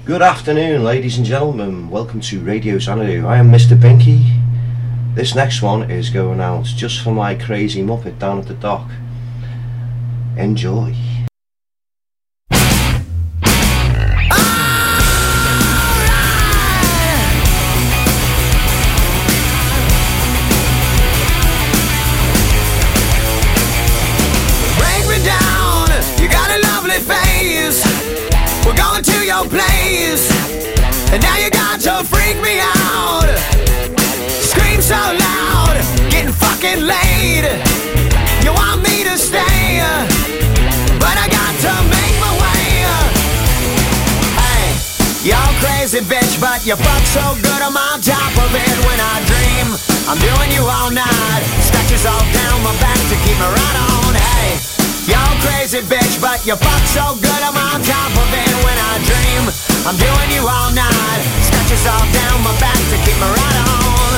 Good afternoon, ladies and gentlemen. Welcome to Radio Xanadu. I am Mr. Binky. This next one is going out just for my crazy Muppet down at the dock. Enjoy. Place, and now you got to freak me out. Scream so loud, getting fucking late. You want me to stay, but I got to make my way. Hey, you're crazy bitch, but you fuck so good I'm on top of it when I dream. I'm doing you all night, scratches all down my back to keep me right on. Hey, you're crazy bitch, but you fuck so good I'm on top of it when I dream. I'm doing you all night, scratches all down my back to keep me right on.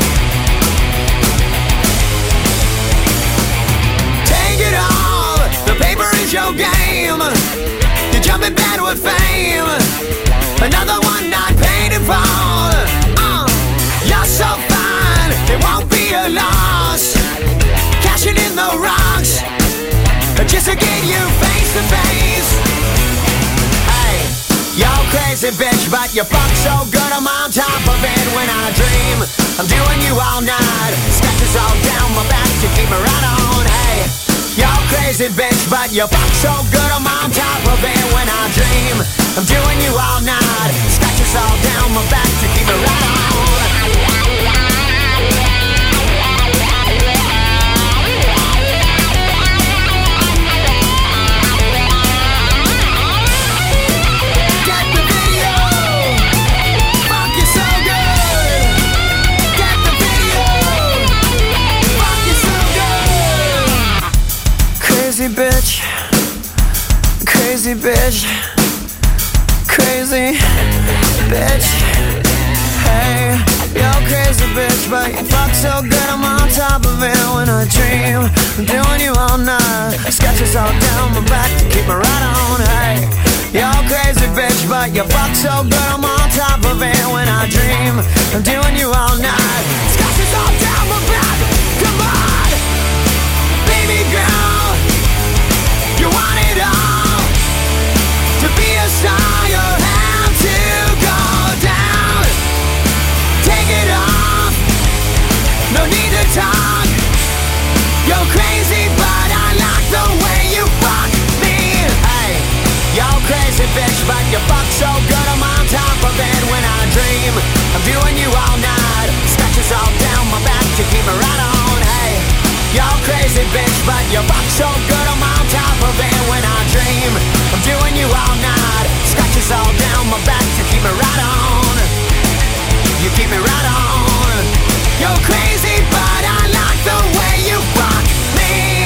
Take it all, the paper is your game. You jump in bed with fame, another one not paid in full. You're so fine, it won't be a loss. Cashing in the rocks, just to get you face to face. Hey, you're crazy bitch, but you fuck so good I'm on top of it when I dream. I'm doing you all night, scratches all down my back to keep me right on. Hey, you're crazy bitch, but you fuck so good I'm on top of it when I dream. I'm doing you all night, scratches all down my back to keep me right on. Crazy bitch, crazy bitch, crazy bitch. Hey, you're crazy bitch, but you fuck so good I'm on top of it when I dream. I'm doing you all night, scratches all down my back to keep me right on. Hey, you're crazy bitch, but you fuck so good I'm on top of it when I dream. I'm doing you all night, scratches all down my back. Come on, baby girl. You want it all, to be a star you have to go down. Take it off, no need to talk. You're crazy but I like the way you fuck me. Hey, you're crazy bitch, but you fuck so good I'm on top of it when I dream. I'm doing you all night, scratches all down my back to keep me right on. Hey, you're crazy bitch, but you fuck so good I'm on top of it when I dream. I'm doing you all night, scratches all down my back to keep me right on. You keep me right on. You're crazy but I like the way you fuck me.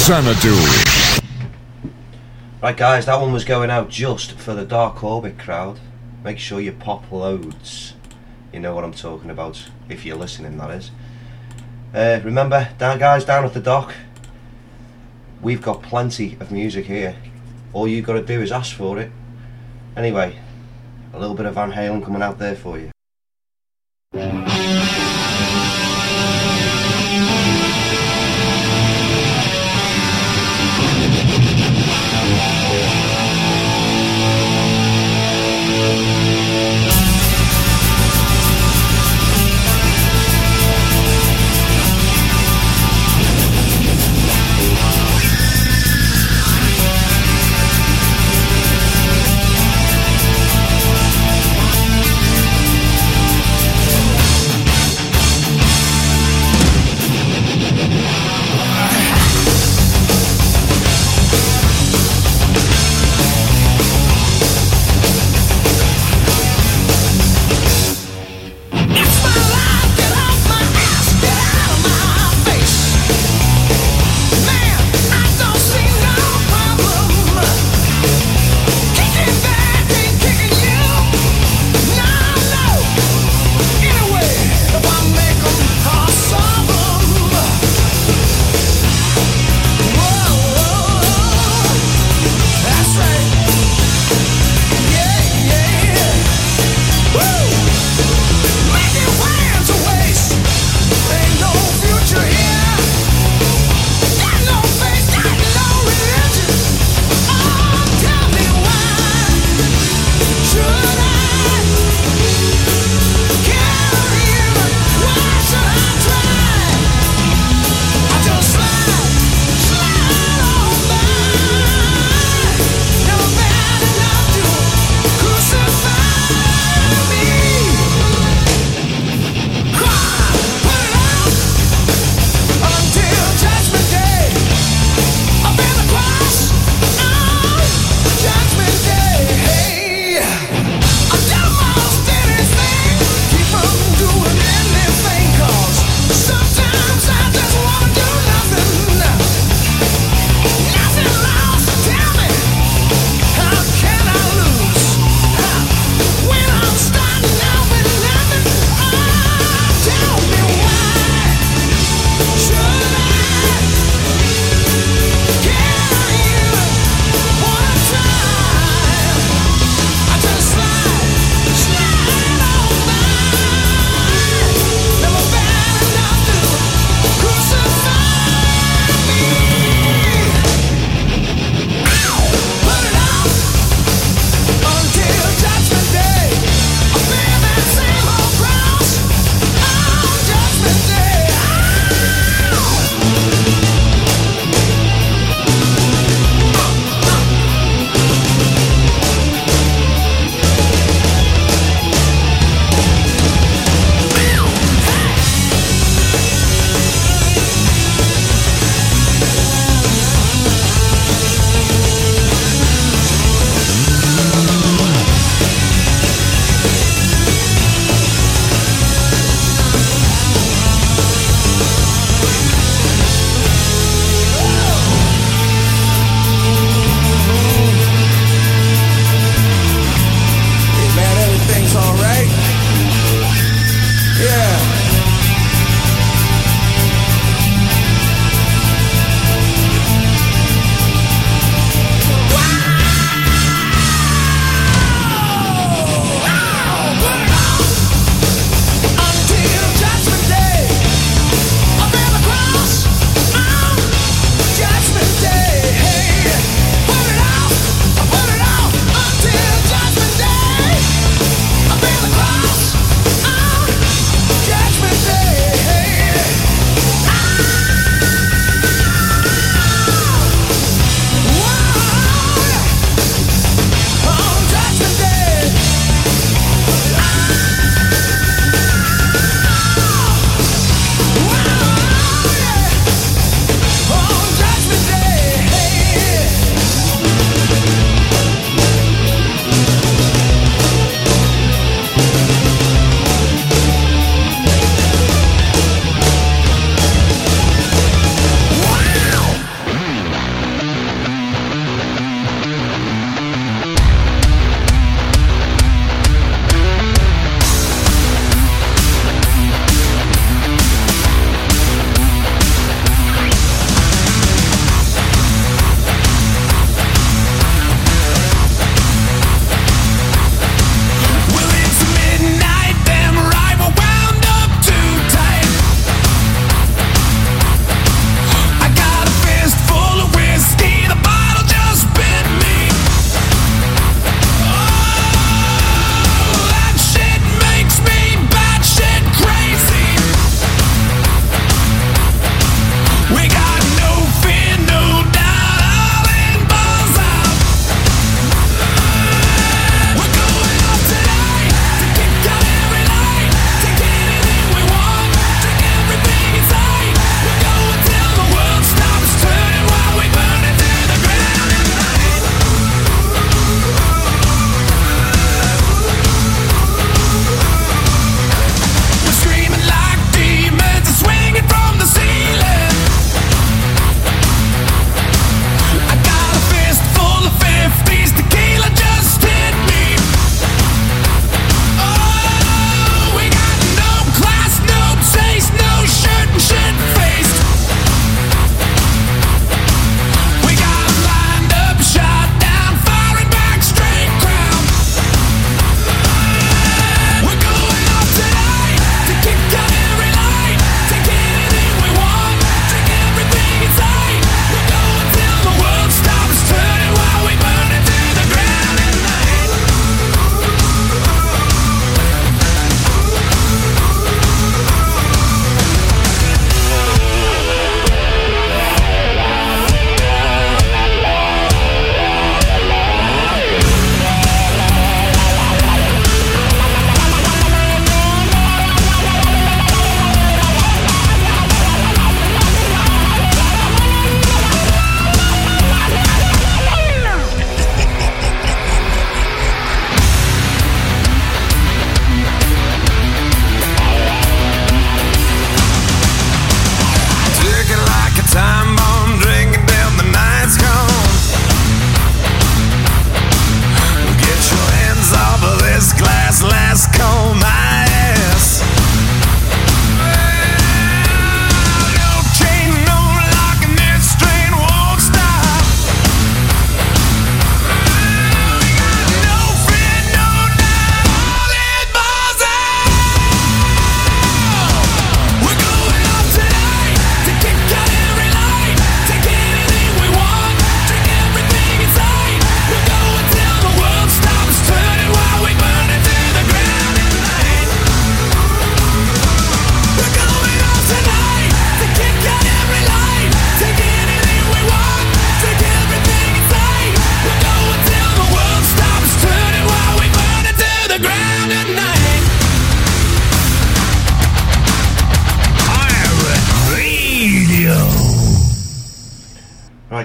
Xanadu. Right guys, that one was going out just for the Dark Orbit crowd. Make sure you pop loads. You know what I'm talking about, if you're listening, that is. Remember, guys down at the dock, we've got plenty of music here. All you got to do is ask for it. Anyway, a little bit of Van Halen coming out there for you.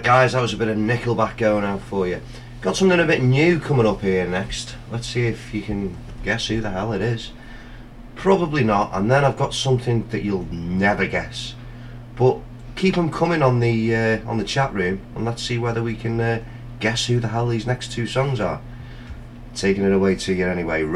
guys, that was a bit of Nickelback going out for you. Got something a bit new coming up here next. Let's see if you can guess who the hell it is. Probably not. And then I've got something that you'll never guess. But keep them coming on the chat room, and let's see whether we can guess who the hell these next two songs are. Taking it away to you anyway.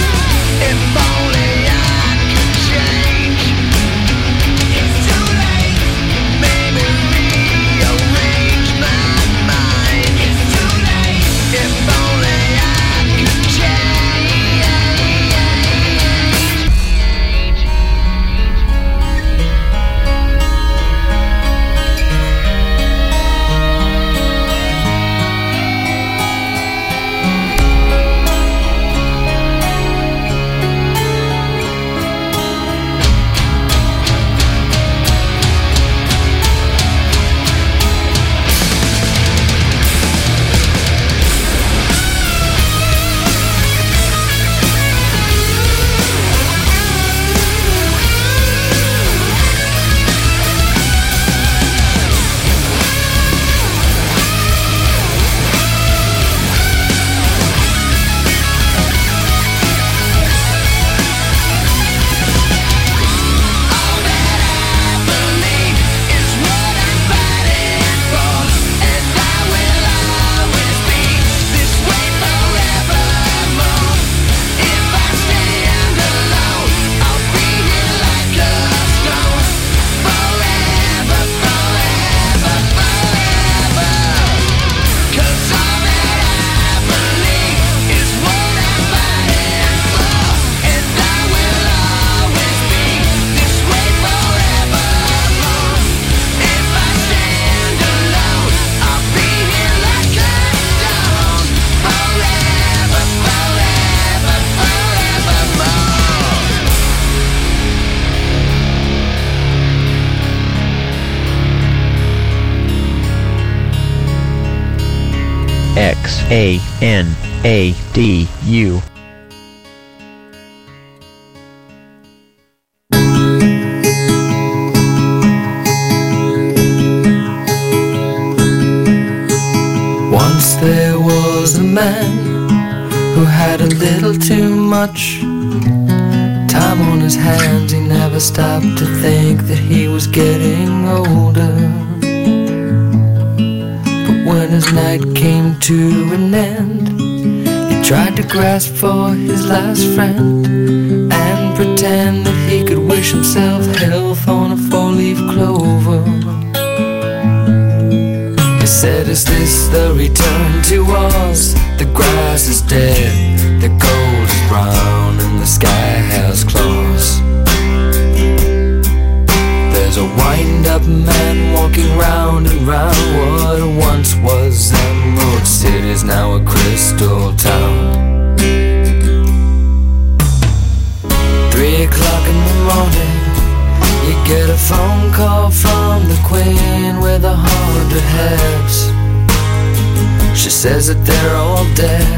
It's too late. Xanadu. Once there was a man who had a little too much time on his hands. He never stopped to think that he was getting older. But when his night came to an end, he tried to grasp for his last friend and pretend that he could wish himself health on a four-leaf clover. He said, "Is this the return to Oz? The grass is dead, the gold is brown, and the sky has claws. There's a wind-up man walking round and round. What once was Emerald City's now a crystal town." 3 o'clock in the morning, you get a phone call from the Queen with 100 heads. She says that they're all dead.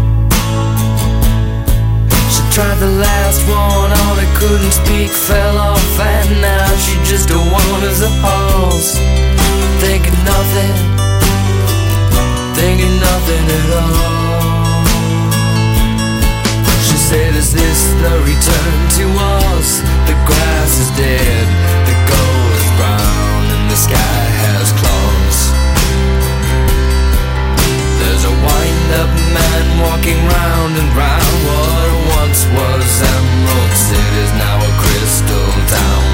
She tried the last one, all that couldn't speak fell off, and now she just wanders the halls, thinking nothing at all. She said, "Is this the return to Oz? The grass is dead, the gold is brown, and the sky has claws. There's a wind-up man walking round and round. What once was Emerald City's now a crystal town."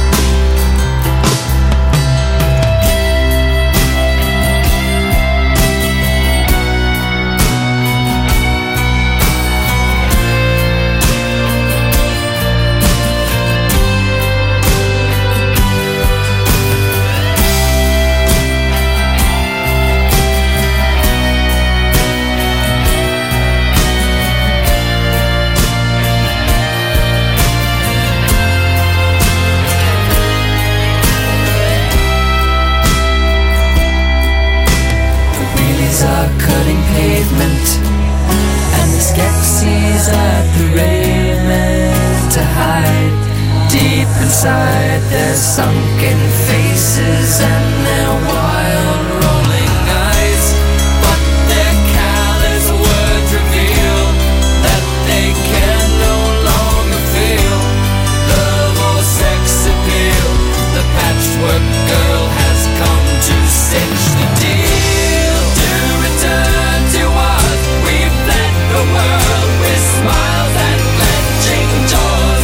Are cutting pavement, and the skepsies at the raiment to hide deep inside their sunken faces and their wild rolling eyes. But their callous words reveal that they can no longer feel love or sex appeal. The patchwork girl has come to cinch the deal. Turn to us, we've led the world with smiles and clenching jaws.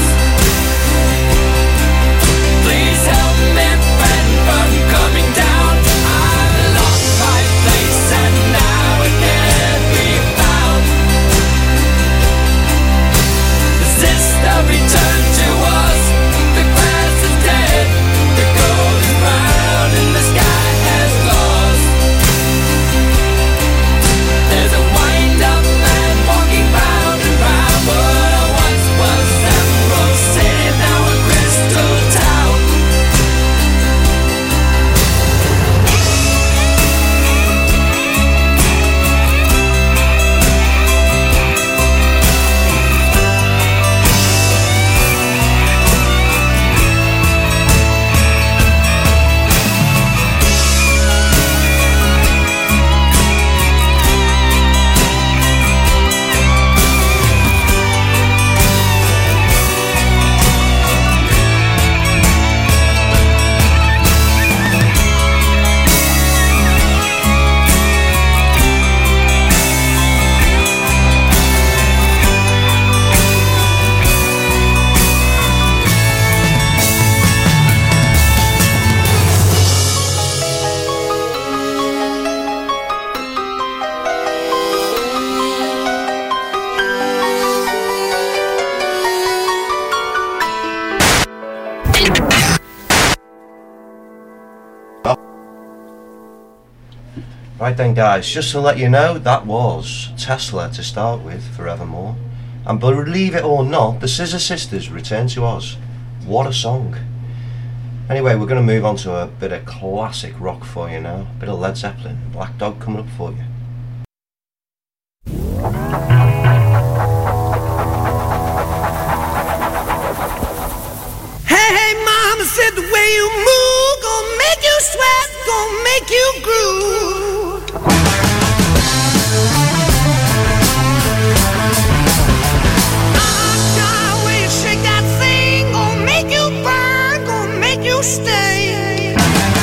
Please help me, friend, from coming down. I've lost my place and now it can't be found. Is this the return to us? The grass is dead, the gold is brown, and the sky has claws. There's a wind-up man walking round and round. What once was Emerald City, now a crystal town. Right then guys, just to let you know, that was Tesla to start with, Forevermore. And believe it or not, the Scissor Sisters Return to Oz. What a song. Anyway, we're going to move on to a bit of classic rock for you now. A bit of Led Zeppelin, Black Dog coming up for you. make you groove. Ah, when you shake that thing, gonna make you burn, gonna make you stay.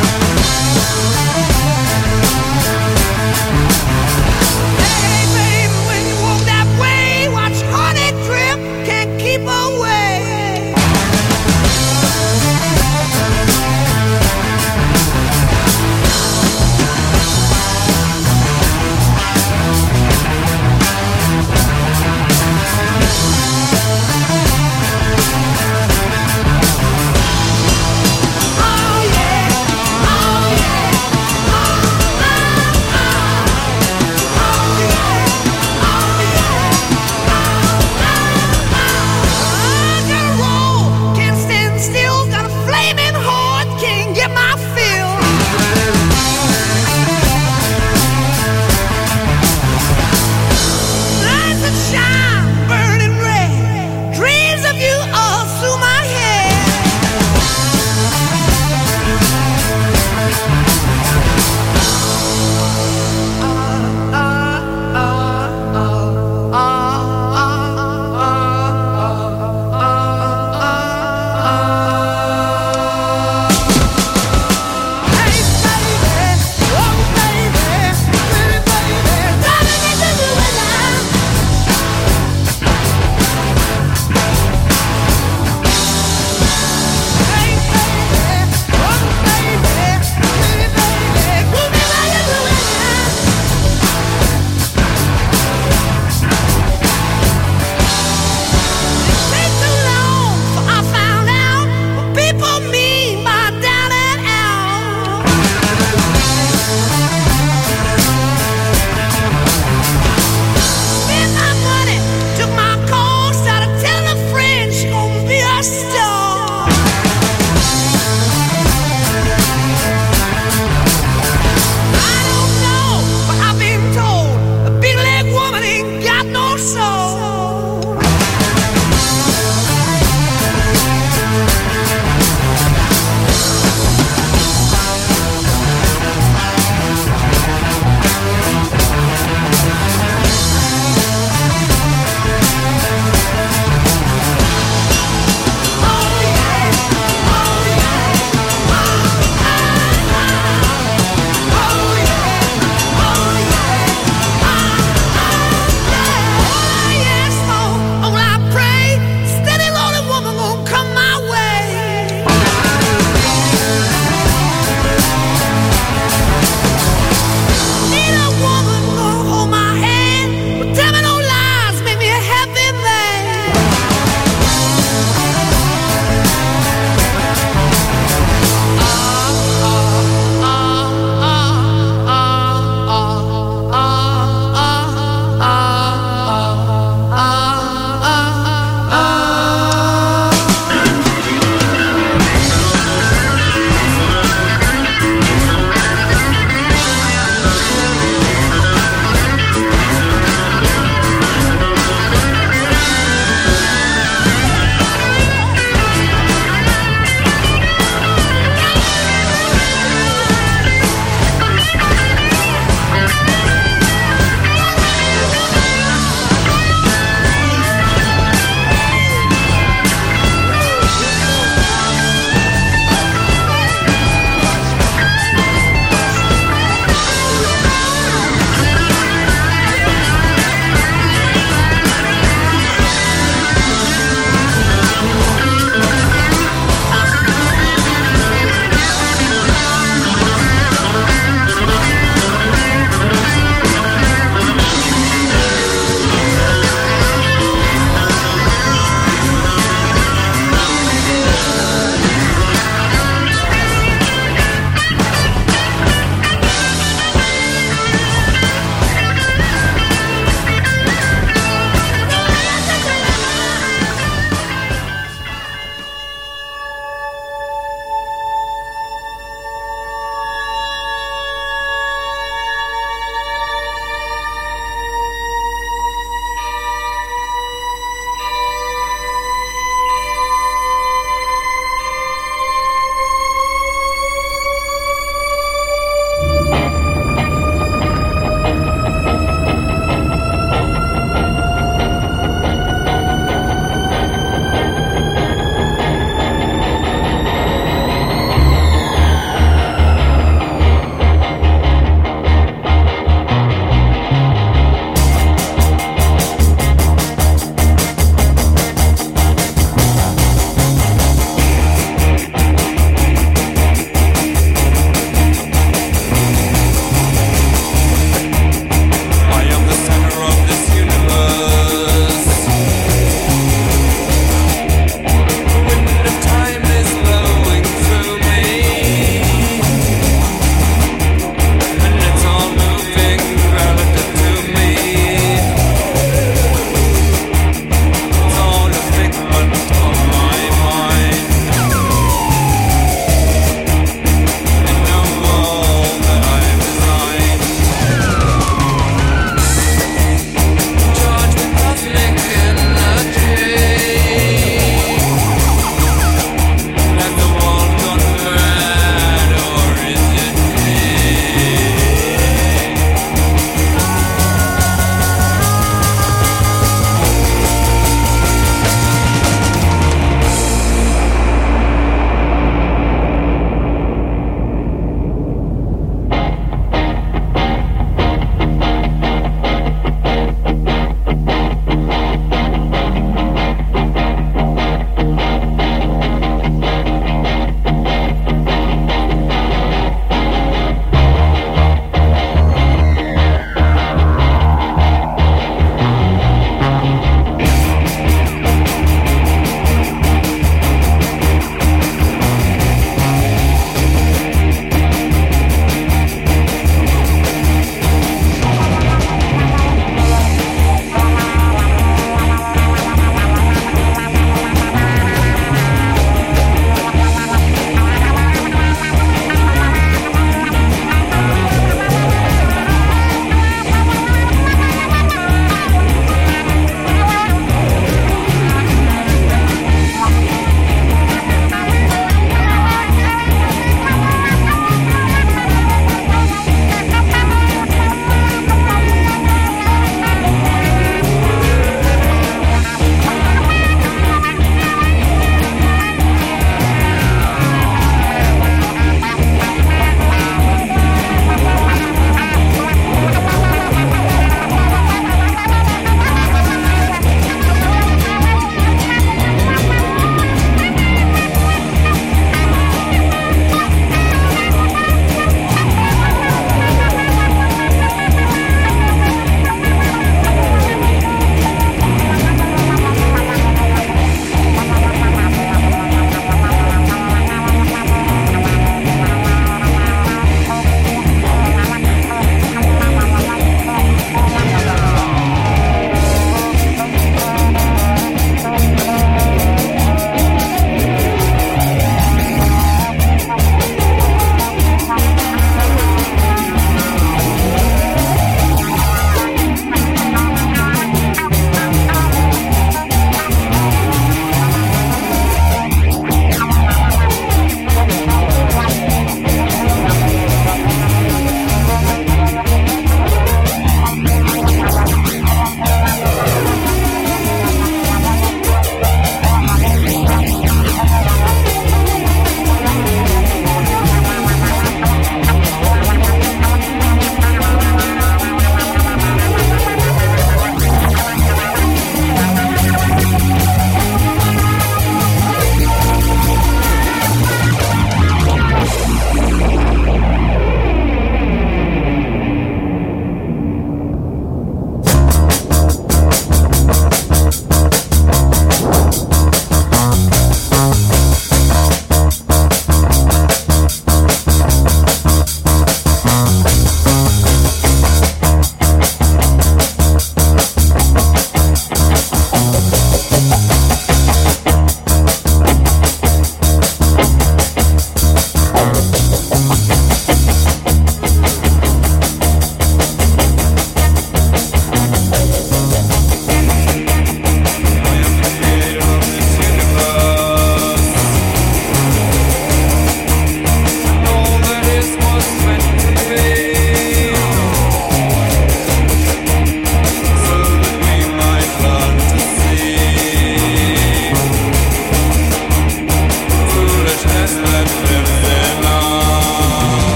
Hey, baby, when you walk that way, watch honey drip, can't keep away.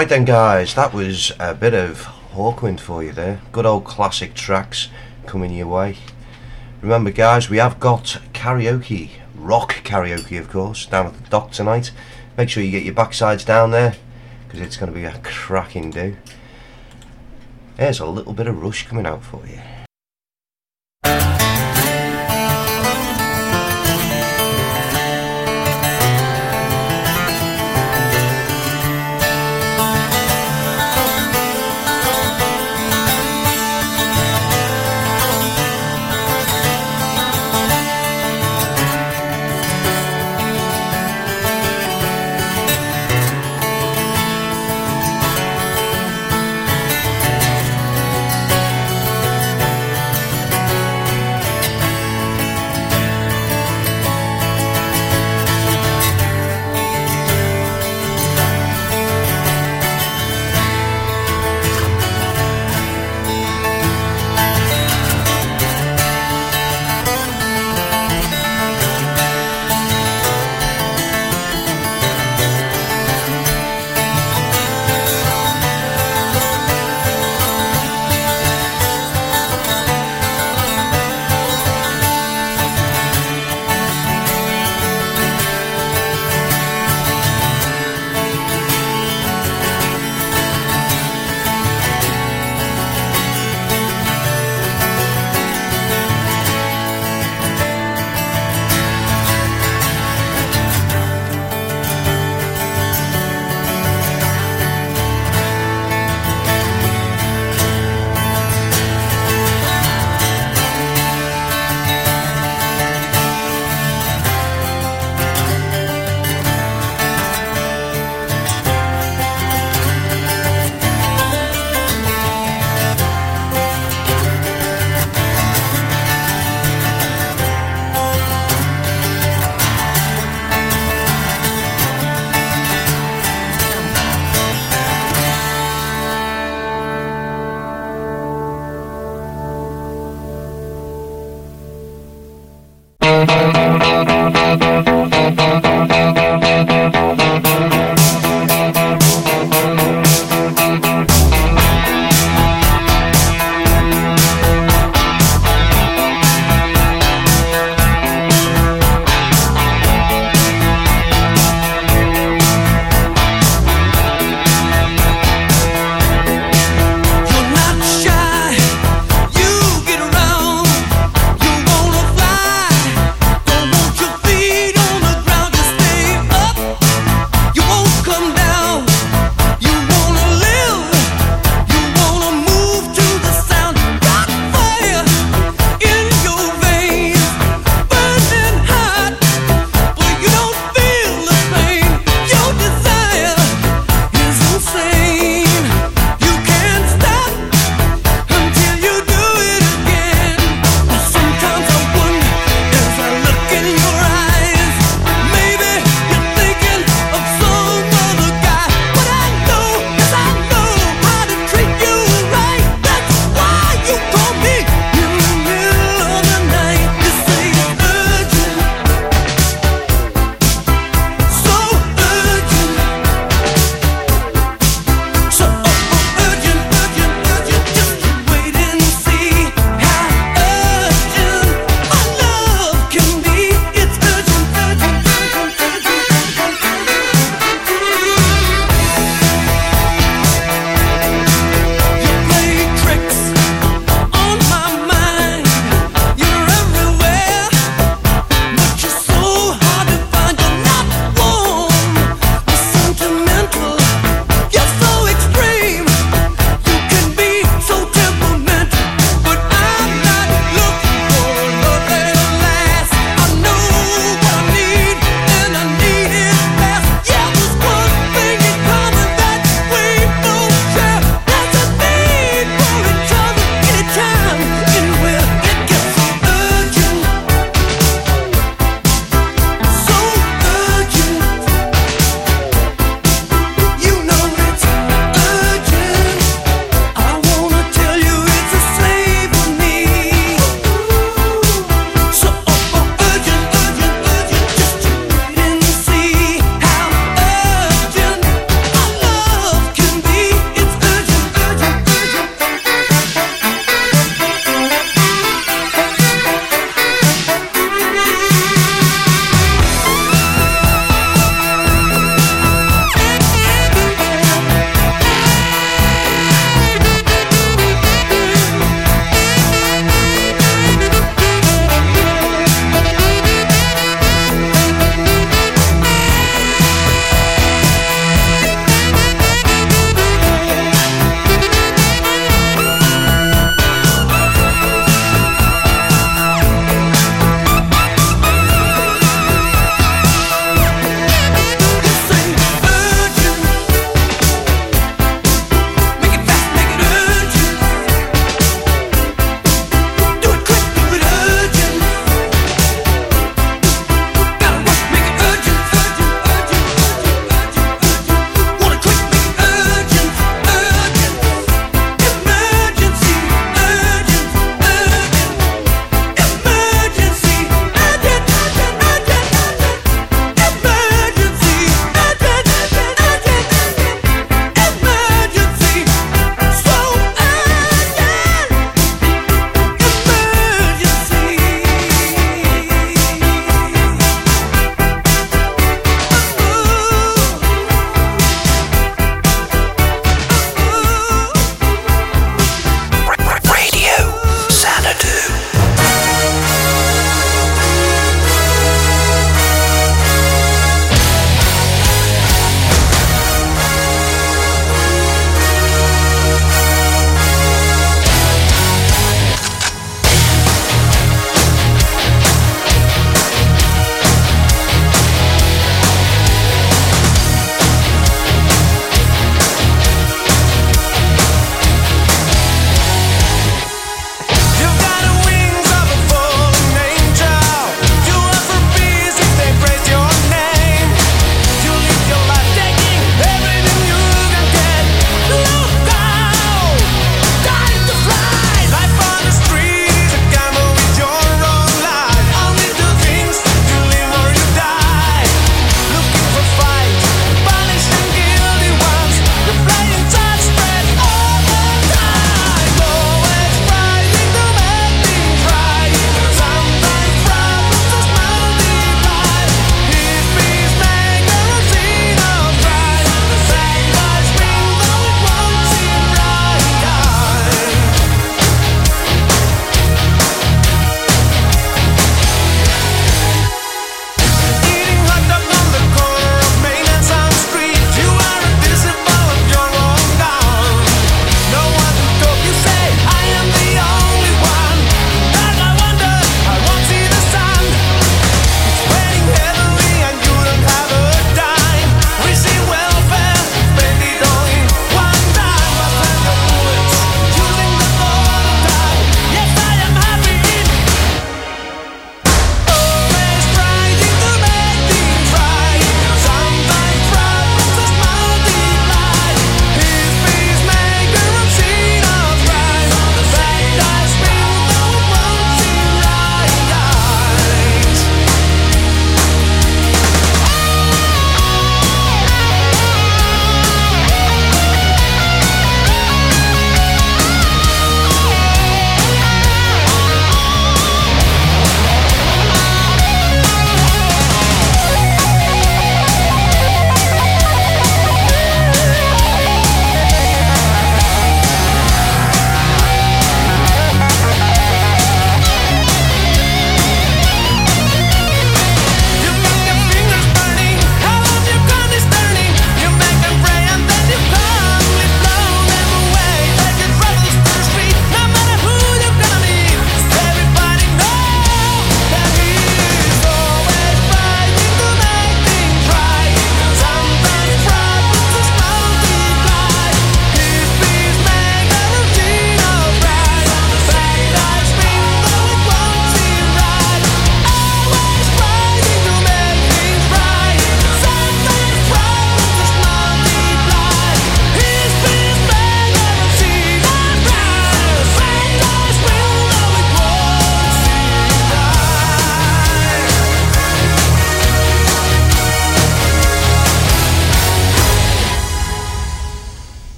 Right then guys, that was a bit of Hawkwind for you there. Good old classic tracks coming your way. Remember guys, we have got karaoke, rock karaoke of course, down at the dock tonight. Make sure you get your backsides down there, because it's going to be a cracking do. There's a little bit of Rush coming out for you.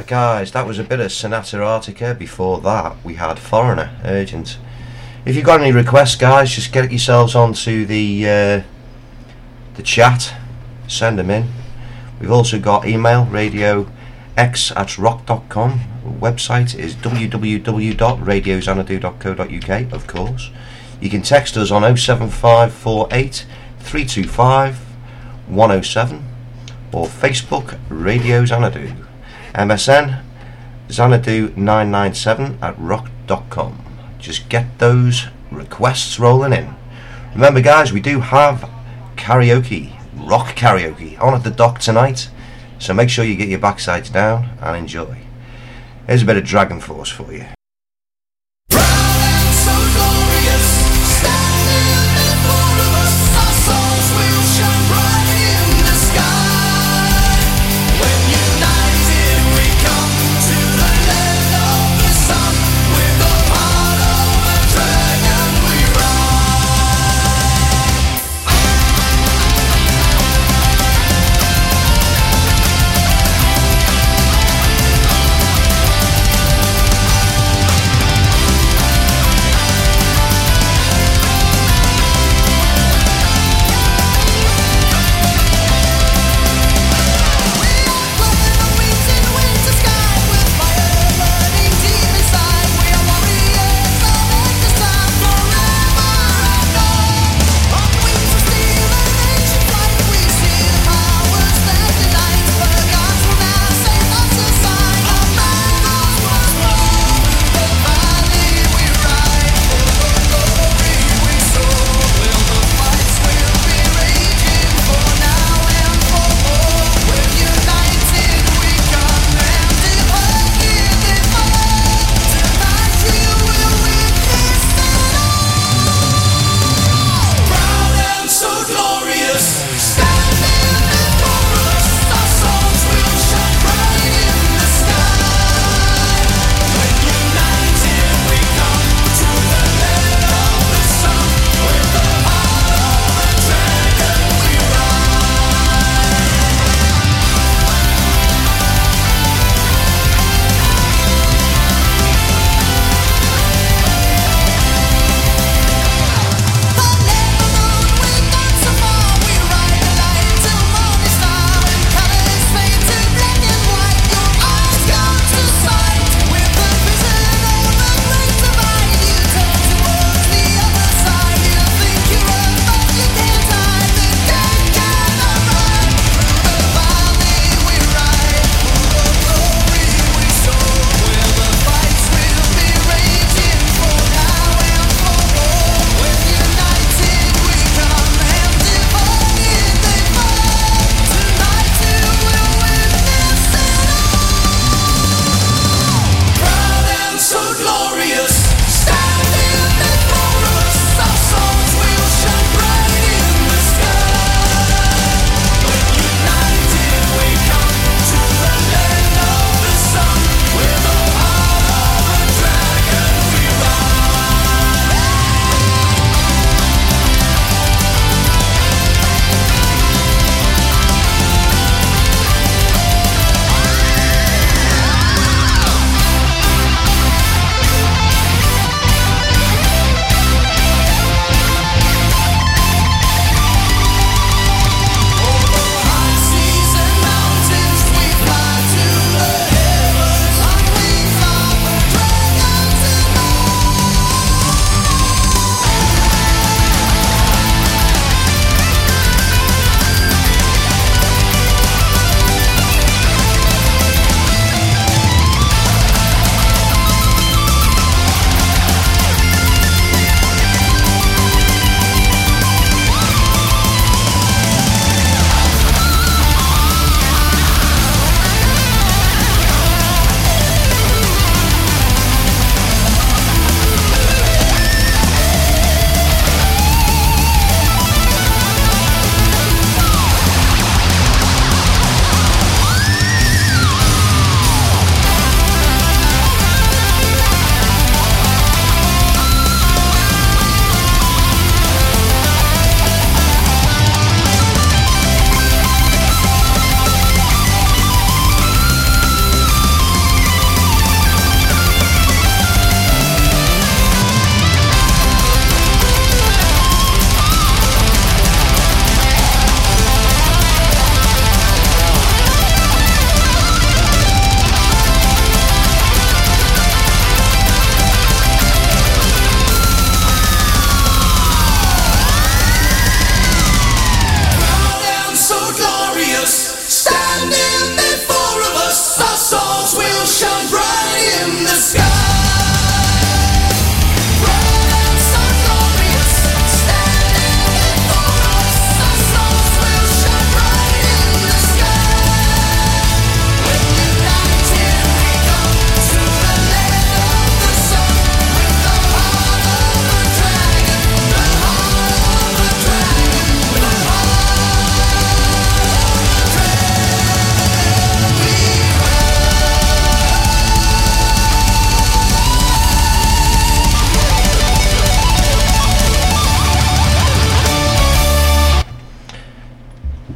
Right guys, that was a bit of Sonata Arctica. Before that we had Foreigner, Urgent. If you've got any requests guys, just get yourselves onto the chat, send them in. We've also got email, radiox@rock.com. Website is www.radioxanadu.co.uk, of course. You can text us on 07548 325 107 or Facebook Radio Xanadu. MSN Xanadu997@rock.com. Just get those requests rolling in. Remember guys, we do have karaoke, rock karaoke, on at the dock tonight, so make sure you get your backsides down and enjoy. Here's a bit of Dragon Force for you.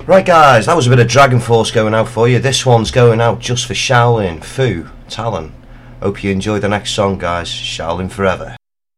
Right guys, that was a bit of Dragon Force going out for you. This one's going out just for Shaolin, Fu, Talon. Hope you enjoy the next song guys. Shaolin forever.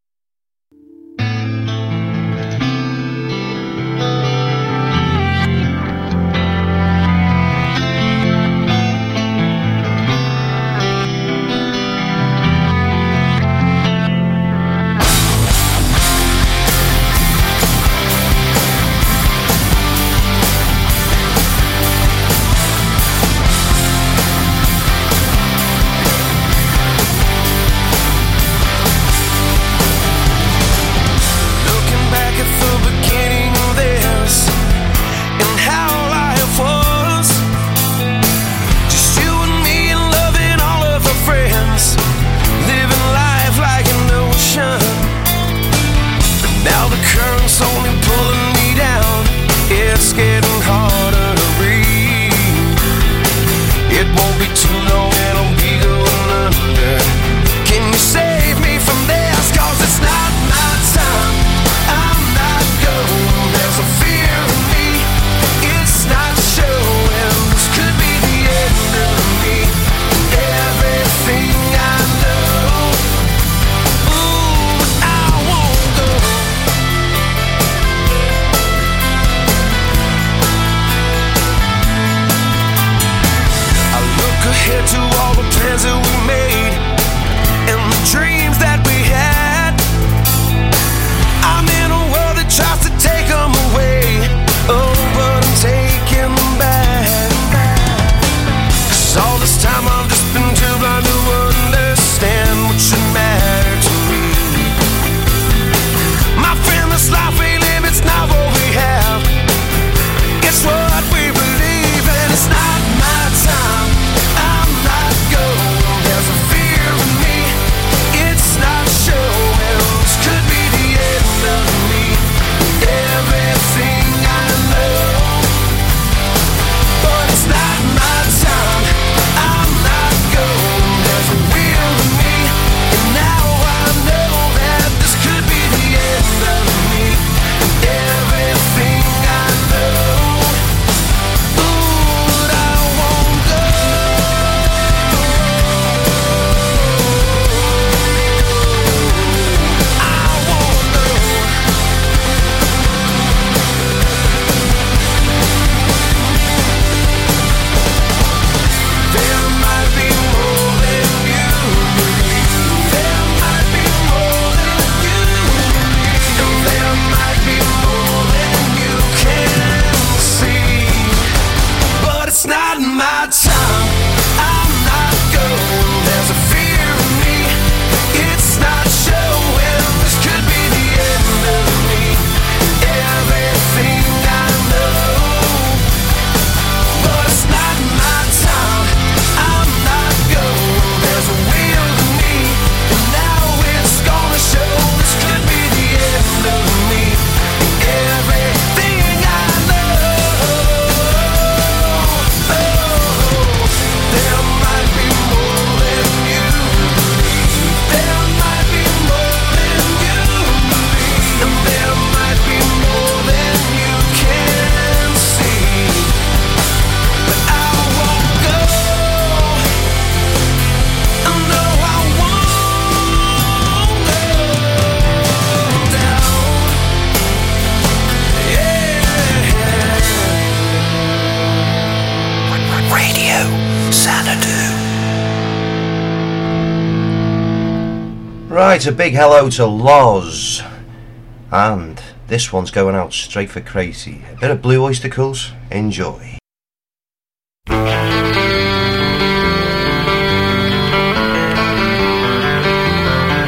Right, a big hello to Loz. And this one's going out straight for Crazy. A bit of Blue Oyster Cults. Enjoy.